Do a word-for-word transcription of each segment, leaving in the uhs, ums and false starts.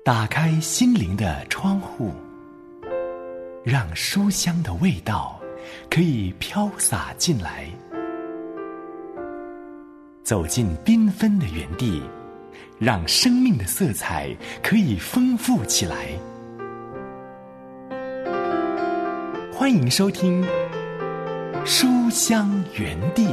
打开心灵的窗户，让书香的味道可以飘洒进来。走进缤纷的园地，让生命的色彩可以丰富起来。欢迎收听书香园地。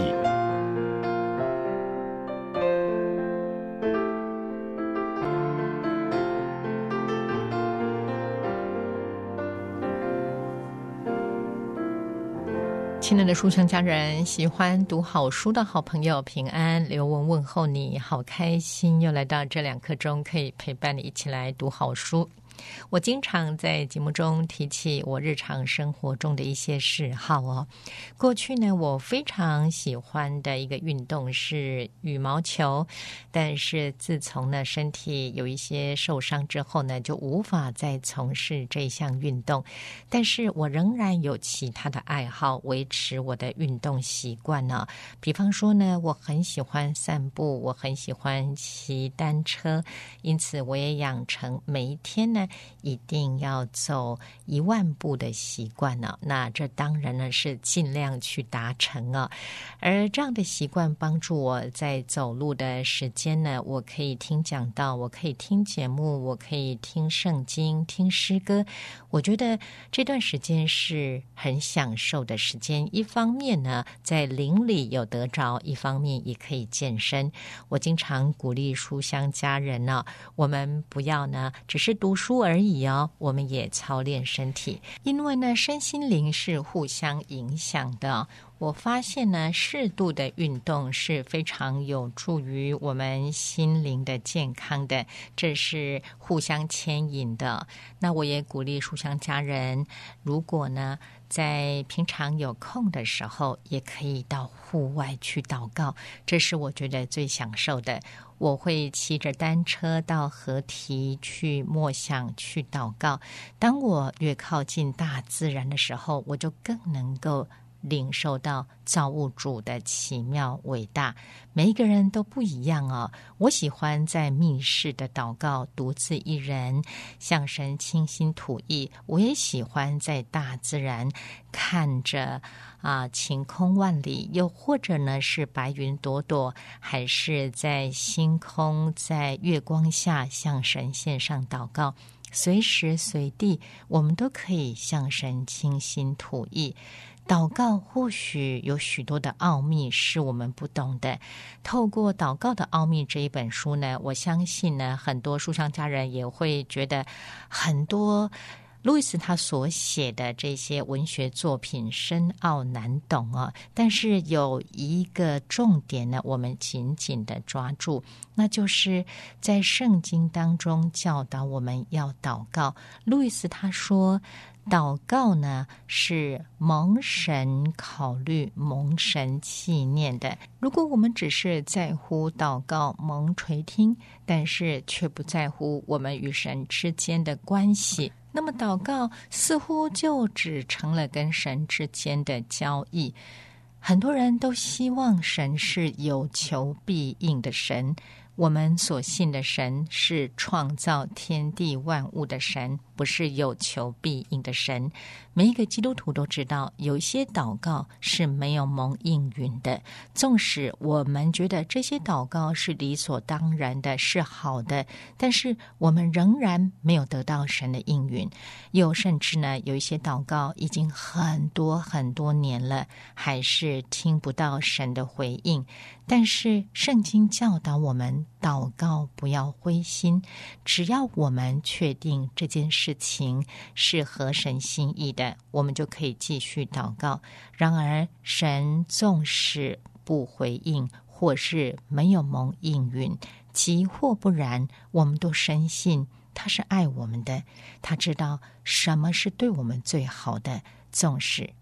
亲爱的书香家人，喜欢读好书的好朋友平安，刘雯问候你，好开心又来到这两刻钟，可以陪伴你一起来读好书。我经常在节目中提起我日常生活中的一些嗜好哦。过去呢，我非常喜欢的一个运动是羽毛球，但是自从呢身体有一些受伤之后呢，就无法再从事这项运动。但是我仍然有其他的爱好，维持我的运动习惯呢。比方说呢，我很喜欢散步，我很喜欢骑单车，因此我也养成每一天呢一定要走一万步的习惯呢。那这当然呢是尽量去达成啊。而这样的习惯帮助我在走路的时间呢，我可以听讲道，我可以听节目，我可以听圣经，听诗歌。我觉得这段时间是很享受的时间。一方面呢，在灵里有得着，一方面也可以健身。我经常鼓励书香家人呢、啊，我们不要呢只是读书而已哦，我们也操练身体，因为呢身心灵是互相影响的。我发现呢，适度的运动是非常有助于我们心灵的健康的，这是互相牵引的。那我也鼓励书香家人，如果呢在平常有空的时候，也可以到户外去祷告，这是我觉得最享受的。我会骑着单车到河堤去默想，去祷告。当我越靠近大自然的时候，我就更能够领受到造物主的奇妙伟大。每一个人都不一样哦。我喜欢在密室的祷告，独自一人向神倾心吐意。我也喜欢在大自然看着啊晴空万里，又或者呢是白云朵朵，还是在星空在月光下向神献上祷告。随时随地我们都可以向神倾心吐意。祷告或许有许多的奥秘是我们不懂的。透过《祷告的奥秘》这一本书呢，我相信呢，很多书香家人也会觉得很多路易斯他所写的这些文学作品深奥难懂啊，但是有一个重点呢，我们紧紧的抓住，那就是在圣经当中教导我们要祷告。路易斯他说，祷告呢是蒙神考虑、蒙神纪念的。如果我们只是在乎祷告蒙垂听，但是却不在乎我们与神之间的关系，那么祷告似乎就只成了跟神之间的交易。很多人都希望神是有求必应的神，我们所信的神是创造天地万物的神，不是有求必应的神。每一个基督徒都知道，有一些祷告是没有蒙应允的，纵使我们觉得这些祷告是理所当然的，是好的，但是我们仍然没有得到神的应允。又甚至呢，有一些祷告已经很多很多年了，还是听不到神的回应。但是圣经教导我们，祷告不要灰心，只要我们确定这件事情是合神心意的，我们就可以继续祷告。然而神纵使不回应，或是没有蒙应允，即或不然，我们都深信他是爱我们的，他知道什么是对我们最好的，纵使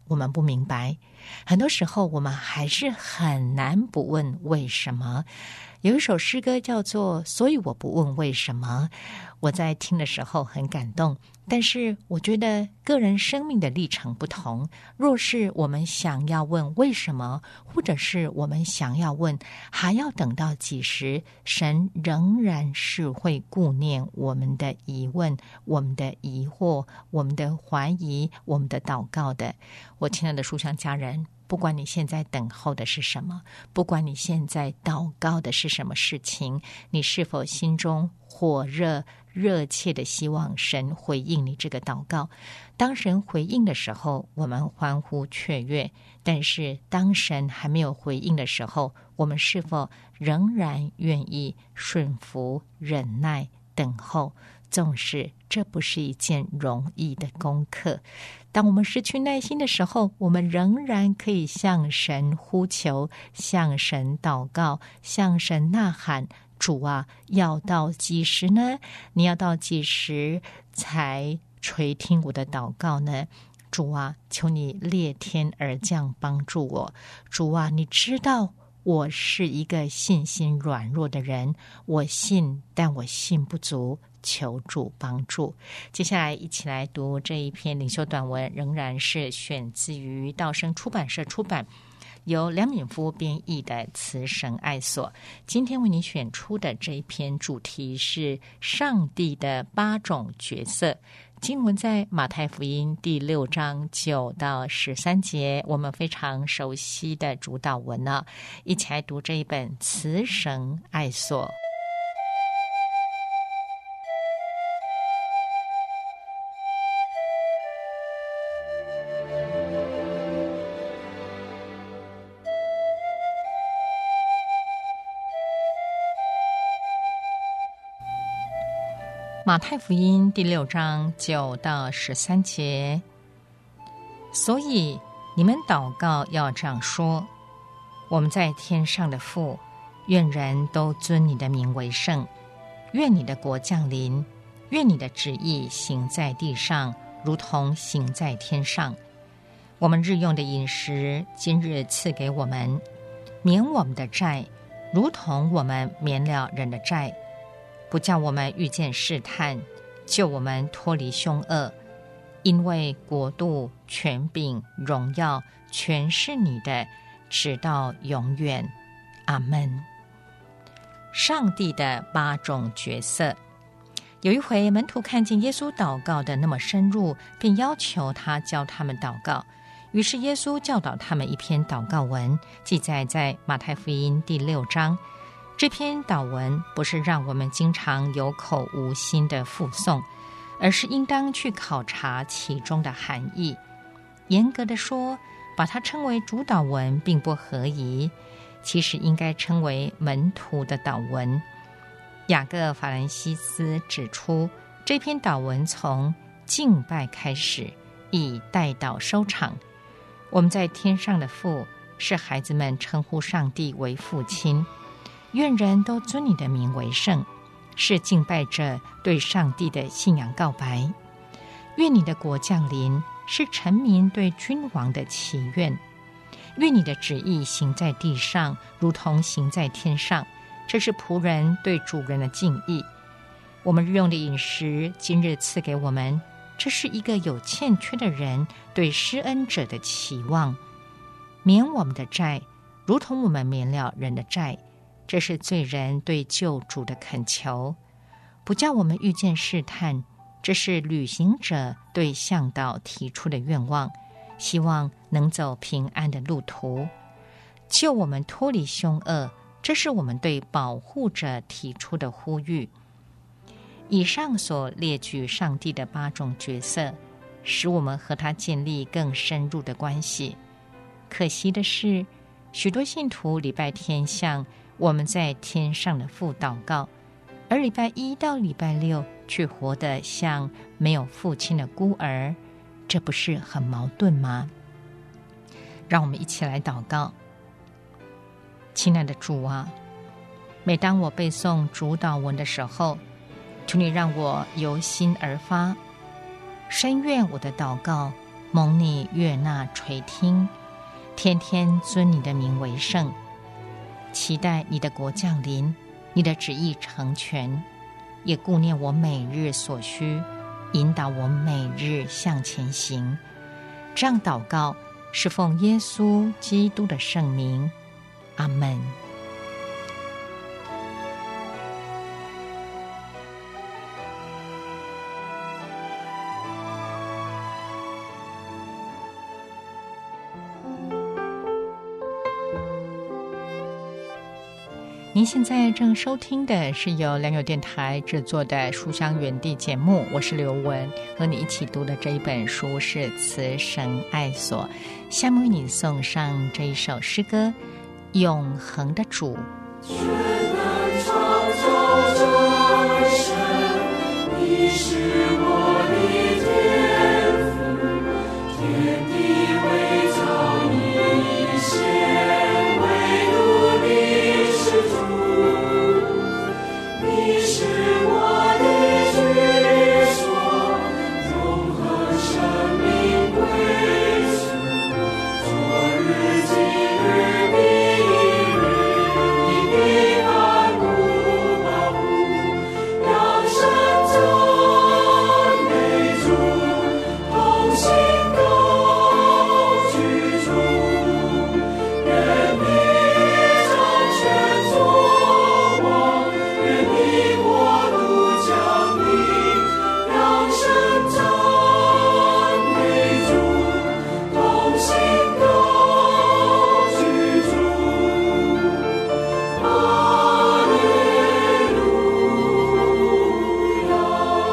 我们不明白，很多时候我们还是很难不问为什么。有一首诗歌叫做《所以我不问为什么》，我在听的时候很感动，但是我觉得个人生命的历程不同，若是我们想要问为什么，或者是我们想要问还要等到几时，神仍然是会顾念我们的疑问、我们的疑惑、我们的怀疑、我们的祷告的。我亲爱的书香家人，不管你现在等候的是什么，不管你现在祷告的是什么事情，你是否心中火热热切的希望神回应你这个祷告？当神回应的时候，我们欢呼雀跃，但是当神还没有回应的时候，我们是否仍然愿意顺服、忍耐、等候？纵使这不是一件容易的功课，当我们失去耐心的时候，我们仍然可以向神呼求，向神祷告，向神呐喊，主啊，要到几时呢？你要到几时才垂听我的祷告呢？主啊，求你裂天而降帮助我。主啊，你知道我是一个信心软弱的人，我信，但我信不足，求主帮助。接下来一起来读这一篇领袖短文，仍然是选自于道生出版社出版，由梁敏夫编译的《慈神爱所》。今天为你选出的这一篇主题是上帝的八种角色。经文在马太福音第六章九到十三节，我们非常熟悉的主导文呢，一起来读这一本《慈神爱所》。马太福音第六章九到十三节，所以你们祷告要这样说：我们在天上的父，愿人都尊你的名为圣，愿你的国降临，愿你的旨意行在地上，如同行在天上。我们日用的饮食，今日赐给我们，免我们的债，如同我们免了人的债，不叫我们遇见试探，救我们脱离凶恶。因为国度、权柄、荣耀，全是你的，直到永远。阿们。上帝的八种角色。有一回，门徒看见耶稣祷告的那么深入，便要求他教他们祷告。于是耶稣教导他们一篇祷告文，记载在马太福音第六章。这篇祷文不是让我们经常有口无心的附诵，而是应当去考察其中的含义。严格的说，把它称为主祷文并不合宜，其实应该称为门徒的祷文。雅各法兰西斯指出，这篇祷文从敬拜开始，以代祷收场。我们在天上的父，是孩子们称呼上帝为父亲。愿人都尊你的名为圣，是敬拜者对上帝的信仰告白。愿你的国降临，是臣民对君王的祈愿。愿你的旨意行在地上，如同行在天上，这是仆人对主人的敬意。我们日用的饮食，今日赐给我们，这是一个有欠缺的人对施恩者的期望。免我们的债，如同我们免了人的债，这是罪人对救主的恳求。不叫我们遇见试探，这是旅行者对向导提出的愿望，希望能走平安的路途。救我们脱离凶恶，这是我们对保护者提出的呼吁。以上所列举上帝的八种角色，使我们和他建立更深入的关系。可惜的是，许多信徒礼拜天向我们在天上的父祷告，而礼拜一到礼拜六却活得像没有父亲的孤儿，这不是很矛盾吗？让我们一起来祷告。亲爱的主啊，每当我背诵主祷文的时候，求你让我由心而发，深愿我的祷告蒙你悦纳垂听，天天尊你的名为圣，期待你的国降临，你的旨意成全，也顾念我每日所需，引导我每日向前行。这样祷告是奉耶稣基督的圣名，阿们。您现在正收听的是由良友电台制作的书香园地节目，我是刘文，和你一起读的这一本书是《慈神爱所》。下面为你送上这一首诗歌，永恒的主。 全能创造者神，你是我的天父，天地为造你一线，唯独你是主。你是我的居所，永恒生命归宿，昨日今日明日，你的看顾保护，让神赞美主，同心高居主，愿你掌权作王，愿你国度降临，让神赞美主，同心高居主。哈利路亚。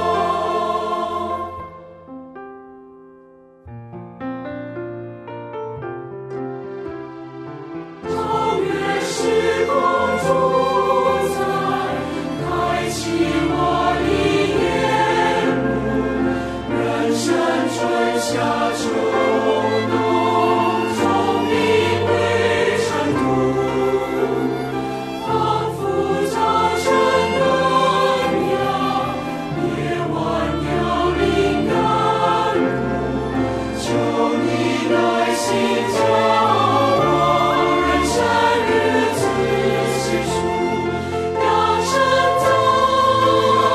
超越时空主宰，开启我的眼目，人生春夏秋冬，从你归尘土，仿佛早晨暖阳，夜晚凋零干枯，求你耐心教我，人生日子细数，让神赞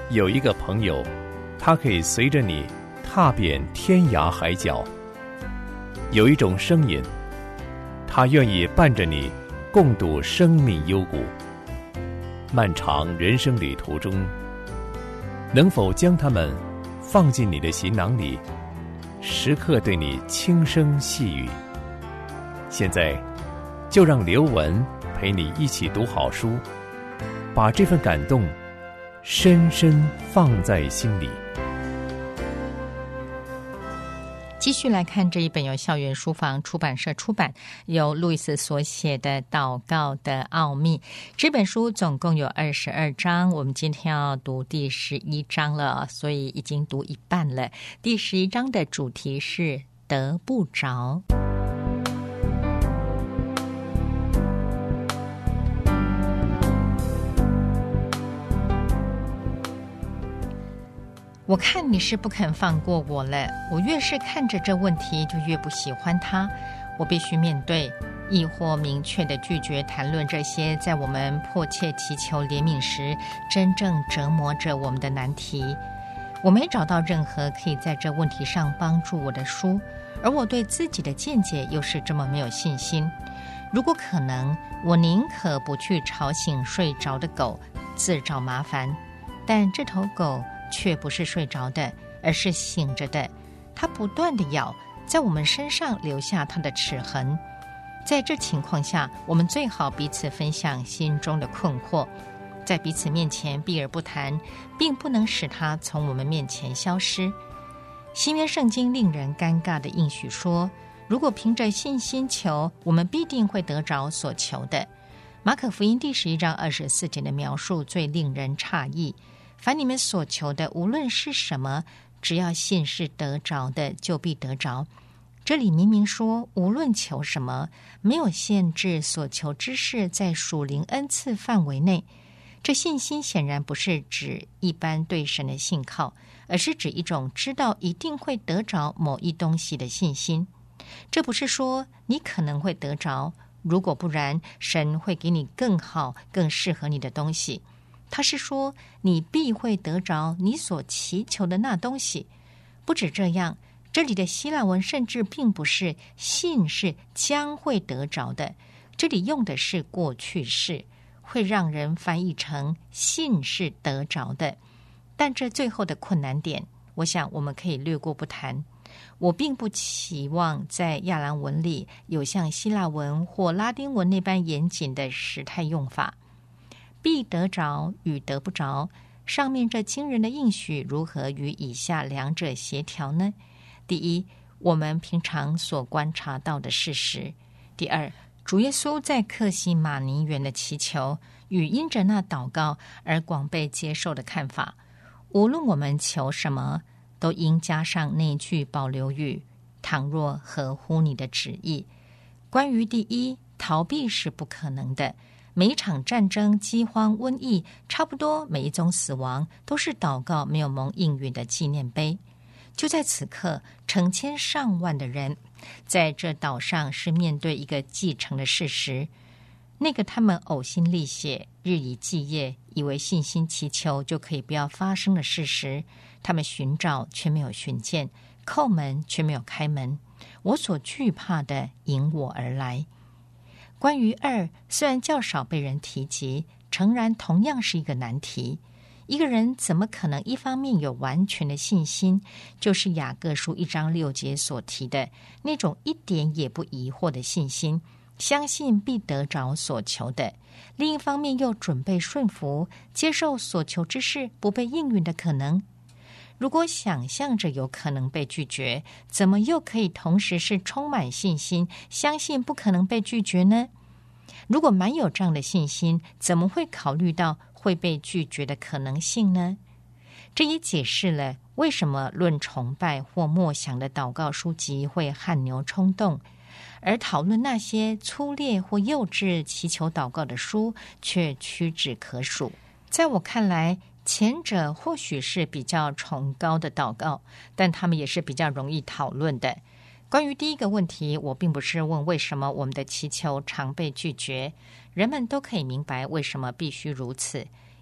有一个朋友，他可以随着你踏遍天涯海角。有一种声音，他愿意伴着你共度生命幽谷。漫长人生旅途中，能否将他们放进你的行囊里，时刻对你轻声细语？现在就让刘文陪你一起读好书，把这份感动深深放在心里。 继续来看这一本由校园书房出版社出版，由路易斯所写的《祷告的奥秘》。这本书总共有二十二章，我们今天要读第十一章了，所以已经读一半了。第十一章的主题是得不着。我看你是不肯放过我了，我越是看着这问题就越不喜欢它。我必须面对，亦或明确地拒绝谈论这些在我们迫切祈求怜悯时真正折磨着我们的难题。我没找到任何可以在这问题上帮助我的书，而我对自己的见解又是这么没有信心。如果可能，我宁可不去吵醒睡着的狗，自找麻烦。但这头狗却不是睡着的，而是醒着的。它不断地咬，在我们身上留下它的齿痕。在这情况下，我们最好彼此分享心中的困惑，在彼此面前避而不谈，并不能使它从我们面前消失。新约圣经令人尴尬的应许说，如果凭着信心求，我们必定会得着所求的。马可福音第十一章二十四节的描述最令人诧异，凡你们所求的，无论是什么，只要信是得着的，就必得着。这里明明说无论求什么，没有限制所求之事在属灵恩赐范围内。这信心显然不是指一般对神的信靠，而是指一种知道一定会得着某一东西的信心。这不是说你可能会得着，如果不然，神会给你更好更适合你的东西。他是说你必会得着你所祈求的那东西。不止这样，这里的希腊文甚至并不是信是将会得着的，这里用的是过去式，会让人翻译成信是得着的。但这最后的困难点，我想我们可以略过不谈。我并不期望在亚兰文里有像希腊文或拉丁文那般严谨的时态用法。必得着与得不着，上面这惊人的应许如何与以下两者协调呢？第一，我们平常所观察到的事实；第二，主耶稣在客西马尼园的祈求与因着那祷告而广被接受的看法。无论我们求什么，都应加上那句保留语，倘若合乎你的旨意。关于第一，逃避是不可能的。每一场战争、饥荒、瘟疫，差不多每一宗死亡，都是祷告没有蒙应允的纪念碑。就在此刻，成千上万的人在这岛上是面对一个既成的事实，那个他们呕心沥血、日以继夜，以为信心祈求就可以不要发生的事实。他们寻找却没有寻见，叩门却没有开门。我所惧怕的迎我而来。关于二，虽然较少被人提及，诚然同样是一个难题。一个人怎么可能一方面有完全的信心，就是雅各书一章六节所提的那种一点也不疑惑的信心，相信必得着所求的，另一方面又准备顺服，接受所求之事不被应允的可能？如果想象着有可能被拒绝，怎么又可以同时是充满信心，相信不可能被拒绝呢？如果满有这样的信心，怎么会考虑到会被拒绝的可能性呢？这也解释了为什么论崇拜或默想的祷告书籍会汗牛充栋，而讨论那些粗劣或幼稚祈求祷告的书却屈指可数。在我看来，前者或许是比较崇高的祷告，但他们也是比较容易讨论的。关于第一个问题，我并不是问为什么我们的祈求常被拒绝，人们都可以明白为什么必须如此，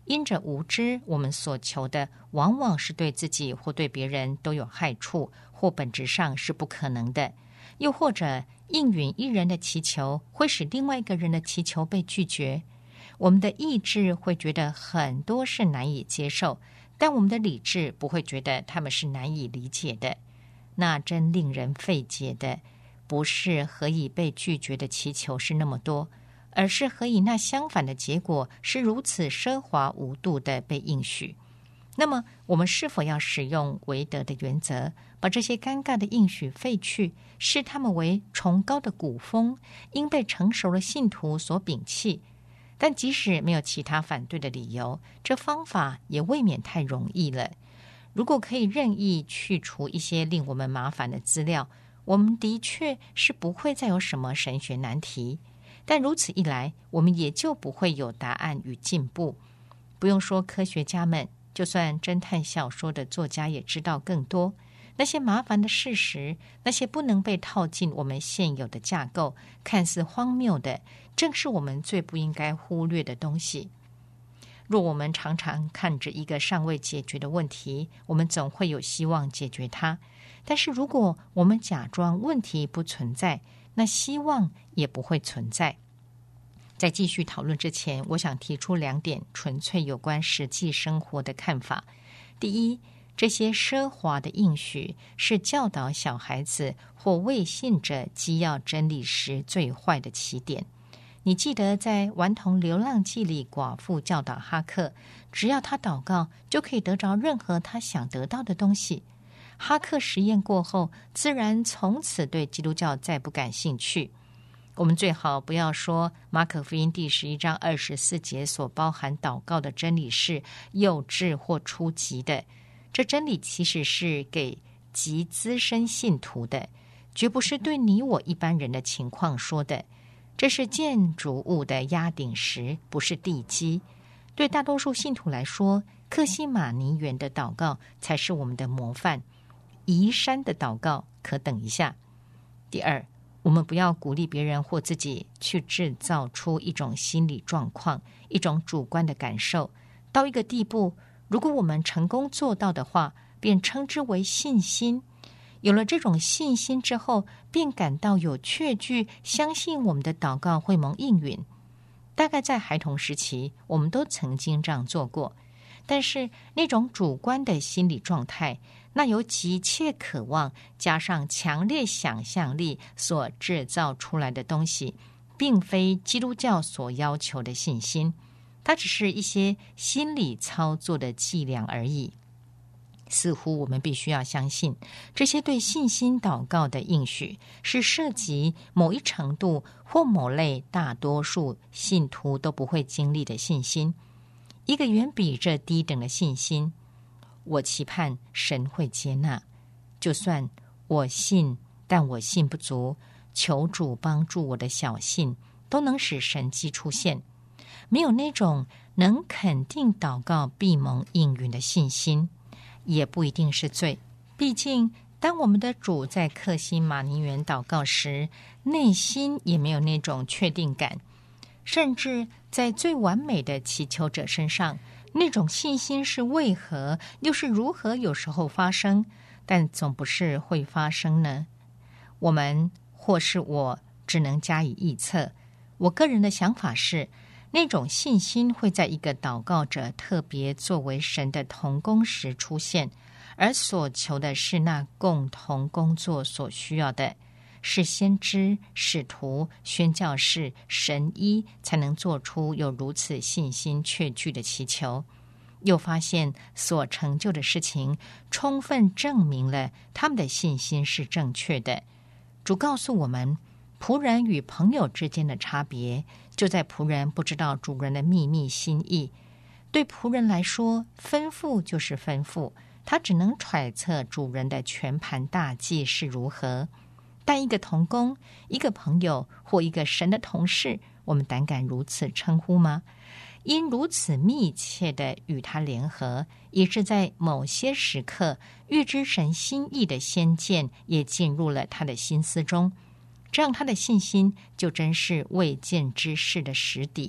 因着无知，我们所求的往往是对自己或对别人都有害处，或本质上是不可能的。又或者应允一人的祈求，会使另外一个人的祈求被拒绝。我们的意志会觉得很多是难以接受，但我们的理智不会觉得他们是难以理解的。那真令人费解的，不是何以被拒绝的祈求是那么多，而是何以那相反的结果是如此奢华无度的被应许。那么我们是否要使用唯德的原则，把这些尴尬的应许废去，视他们为崇高的古风，应被成熟的信徒所摒弃？但即使没有其他反对的理由，这方法也未免太容易了。如果可以任意去除一些令我们麻烦的资料，我们的确是不会再有什么神学难题。但如此一来，我们也就不会有答案与进步。不用说科学家们，就算侦探小说的作家也知道更多。那些麻烦的事实，那些不能被套进我们现有的架构，看似荒谬的，正是我们最不应该忽略的东西。若我们常常看着一个尚未解决的问题，我们总会有希望解决它。但是如果我们假装问题不存在，那希望也不会存在。在继续讨论之前，我想提出两点纯粹有关实际生活的看法。第一，这些奢华的应许是教导小孩子或未信者基要真理时最坏的起点。你记得在《顽童流浪记》里，寡妇教导哈克，只要他祷告，就可以得着任何他想得到的东西。哈克实验过后，自然从此对基督教再不感兴趣。我们最好不要说马可福音第十一章二十四节所包含祷告的真理是幼稚或初级的。这真理其实是给极资深信徒的，绝不是对你我一般人的情况说的。这是建筑物的压顶石，不是地基。对大多数信徒来说，克西马尼园的祷告才是我们的模范。移山的祷告可等一下。第二，我们不要鼓励别人或自己去制造出一种心理状况，一种主观的感受，到一个地步，如果我们成功做到的话，便称之为信心。有了这种信心之后，便感到有确据，相信我们的祷告会蒙应允。大概在孩童时期，我们都曾经这样做过。但是那种主观的心理状态，那由急切渴望加上强烈想象力所制造出来的东西，并非基督教所要求的信心，它只是一些心理操作的伎俩而已。似乎我们必须要相信，这些对信心祷告的应许是涉及某一程度或某类大多数信徒都不会经历的信心，一个远比这低等的信心。我期盼神会接纳，就算我信，但我信不足，求主帮助我的小信，都能使神迹出现。没有那种能肯定祷告必蒙应允的信心，也不一定是罪。毕竟当我们的主在克西马尼园祷告时，内心也没有那种确定感，甚至在最完美的祈求者身上，那种信心是为何又是如何有时候发生，但总不是会发生呢？我们或是我只能加以臆测。我个人的想法是，那种信心会在一个祷告者特别作为神的同工时出现，而所求的是那共同工作所需要的，是先知、使徒、宣教士、神医才能做出有如此信心确据的祈求。又发现所成就的事情充分证明了他们的信心是正确的。主告诉我们，仆人与朋友之间的差别就在仆人不知道主人的秘密心意。对仆人来说，吩咐就是吩咐，他只能揣测主人的全盘大计是如何。但一个同工、一个朋友或一个神的同事，我们胆敢如此称呼吗？因如此密切的与他联合，以致在某些时刻，预知神心意的先见也进入了他的心思中，这样他的信心就真是未见之事的实底，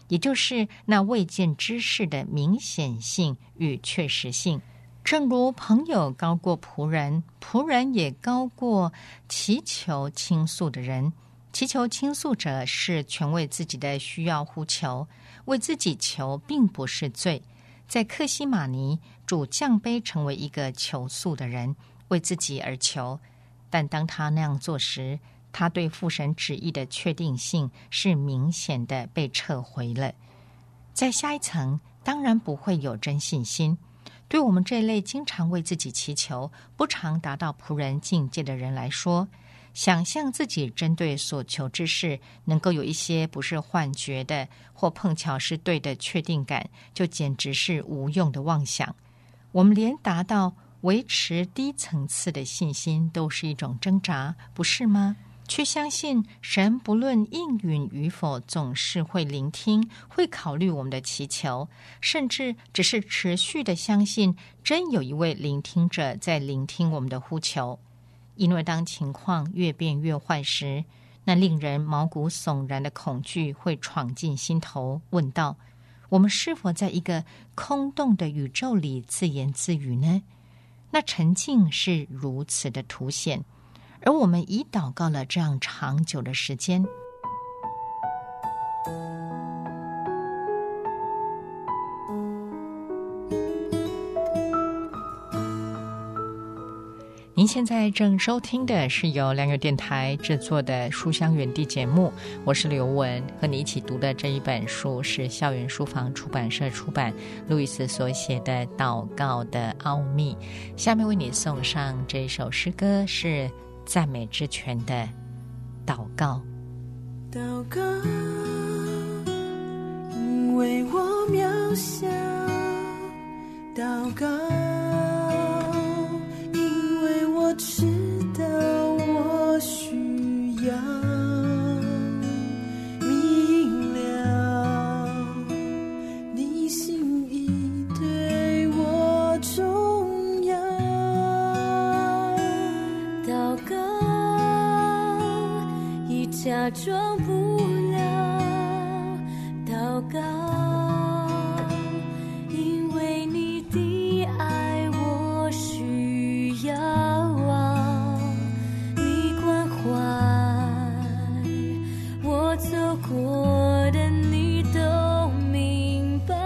也就是那未见之事的明显性与确实性。正如朋友高过仆人，仆人也高过祈求倾诉的人。祈求倾诉者是全为自己的需要呼求，为自己求并不是罪。在客西马尼，主降卑成为一个求诉的人，为自己而求。但当他那样做时，他对父神旨意的确定性是明显的被撤回了。在下一层，当然不会有真信心。对我们这类经常为自己祈求、不常达到仆人境界的人来说，想象自己针对所求之事能够有一些不是幻觉的或碰巧是对的确定感，就简直是无用的妄想。我们连达到维持低层次的信心都是一种挣扎，不是吗？却相信神不论应允与否，总是会聆听，会考虑我们的祈求，甚至只是持续的相信真有一位聆听者在聆听我们的呼求。因为当情况越变越坏时，那令人毛骨悚然的恐惧会闯进心头，问道：我们是否在一个空洞的宇宙里自言自语呢？那沉静是如此的凸显，而我们已祷告了这样长久的时间。您现在正收听的是由良友电台制作的书香园地节目，我是刘文，和你一起读的这一本书是校园书房出版社出版路易斯所写的《祷告的奥秘》。下面为你送上这一首诗歌，是赞美之泉的祷告。 祷告，因为我渺小，祷告，因为我知道我需要明了你心意对我重要。祷告已假装不了，祷告因为你的爱我需要啊，你关怀我走过的你都明白。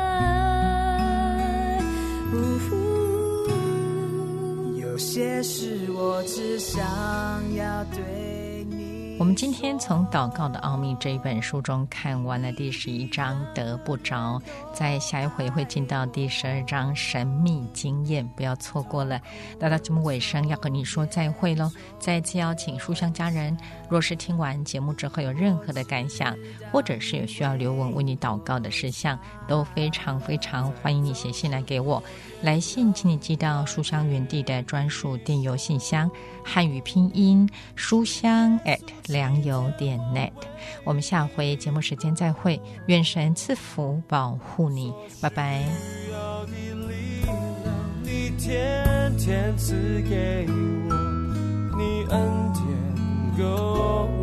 有些事我只想要对你。 我们今天从《祷告的奥秘》这一本书中看完了第十一章得不着，在下一回会进到第十二章神秘经验，不要错过了。到到节目尾声要和你说再会咯，再次邀请书香家人，若是听完节目之后有任何的感想，或者是有需要刘文为你祷告的事项，都非常非常欢迎你写信来给我。来信请你寄到书香园地的专属电邮信箱，汉语拼音书香 at 良友点 net。 我们下回节目时间再会，愿神赐福保护你，拜拜。 需要的力量你天天赐给我，你恩典够